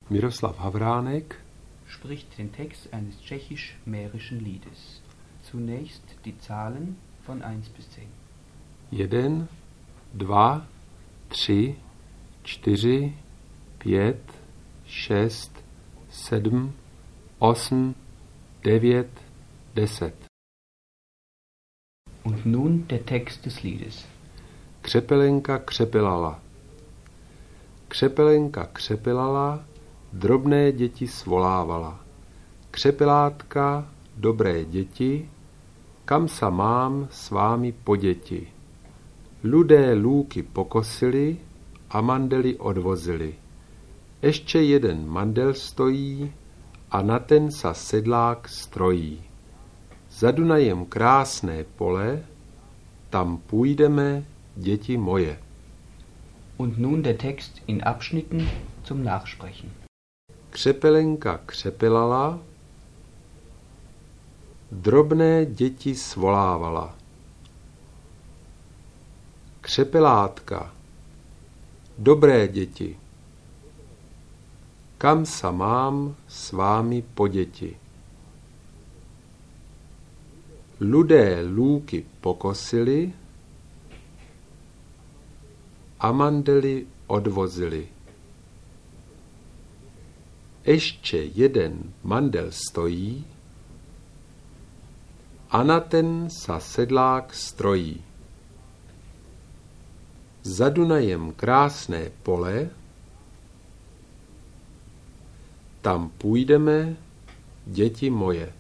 Miroslav Havránek spricht den Text eines tschechisch-mährischen Liedes. Zunächst die Zahlen von 1 bis 10. 1, 2, 3, 4, 5, 6, 7, 8, 9, 10. Und nun der Text des Liedes. Křepelenka křepelala. Křepelenka křepelala, drobné děti svolávala. Křepelátka, dobré děti, kam sa mám s vámi po děti. Ľudé lúky pokosili a mandely odvozili. Ještě jeden mandel stojí a na ten sa sedlák strojí. Za Dunajem krásné pole, tam půjdeme, děti moje. Und nun der Text in Abschnitten zum Nachsprechen. Křepelenka křepelala, drobné děti svolávala. Křepelátka, dobré děti, kam sa mám s vámi po děti. Ľudé lúky pokosili a mandely odvozili. Ještě jeden mandel stojí a na ten sa sedlák strojí. Za Dunajem krásné pole, tam půjdeme, děti moje.